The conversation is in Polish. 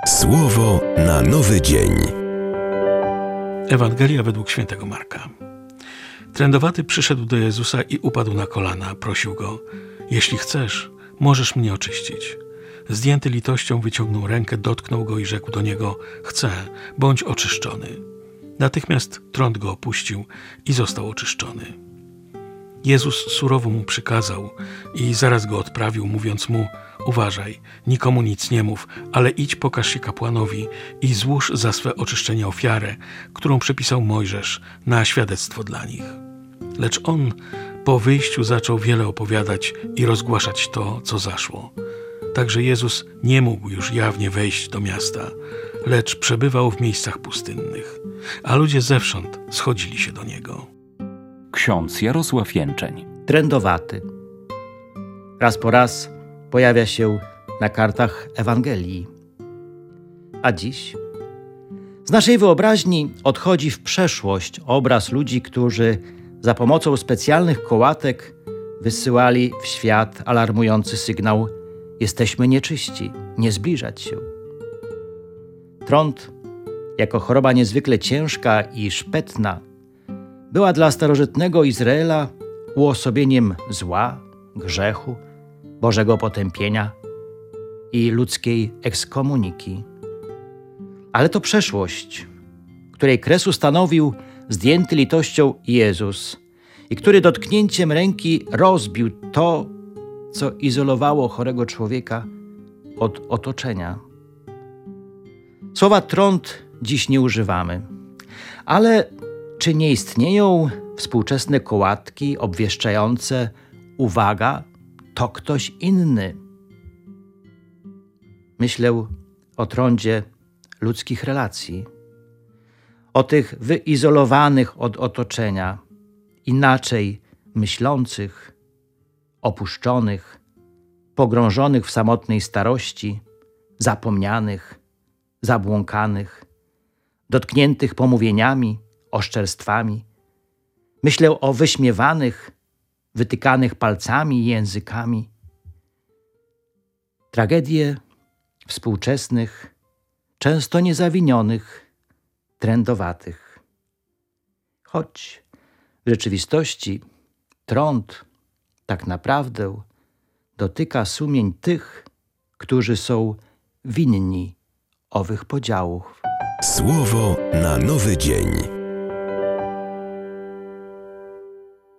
Słowo na nowy dzień. Ewangelia według świętego Marka. Trędowaty przyszedł do Jezusa i upadł na kolana. Prosił go: jeśli chcesz, możesz mnie oczyścić. Zdjęty litością wyciągnął rękę, dotknął go i rzekł do niego: chcę, bądź oczyszczony. Natychmiast trąd go opuścił i został oczyszczony. Jezus surowo mu przykazał i zaraz go odprawił, mówiąc mu: uważaj, nikomu nic nie mów, ale idź, pokaż się kapłanowi i złóż za swe oczyszczenie ofiarę, którą przepisał Mojżesz na świadectwo dla nich. Lecz on po wyjściu zaczął wiele opowiadać i rozgłaszać to, co zaszło. Także Jezus nie mógł już jawnie wejść do miasta, lecz przebywał w miejscach pustynnych, a ludzie zewsząd schodzili się do Niego. Ksiądz Jarosław Jęczeń. Trędowaty. Raz po raz pojawia się na kartach Ewangelii. A dziś z naszej wyobraźni odchodzi w przeszłość obraz ludzi, którzy za pomocą specjalnych kołatek wysyłali w świat alarmujący sygnał: jesteśmy nieczyści, nie zbliżać się. Trąd, jako choroba niezwykle ciężka i szpetna, była dla starożytnego Izraela uosobieniem zła, grzechu, Bożego potępienia i ludzkiej ekskomuniki. Ale to przeszłość, której kres ustanowił zdjęty litością Jezus i który dotknięciem ręki rozbił to, co izolowało chorego człowieka od otoczenia. Słowa trąd dziś nie używamy, ale czy nie istnieją współczesne kołatki obwieszczające: uwaga, to ktoś inny? Myślę o trądzie ludzkich relacji, o tych wyizolowanych od otoczenia, inaczej myślących, opuszczonych, pogrążonych w samotnej starości, zapomnianych, zabłąkanych, dotkniętych pomówieniami, oszczerstwami. Myślę o wyśmiewanych, wytykanych palcami i językami. Tragedie współczesnych, często niezawinionych, trędowatych. Choć w rzeczywistości trąd tak naprawdę dotyka sumień tych, którzy są winni owych podziałów. Słowo na nowy dzień.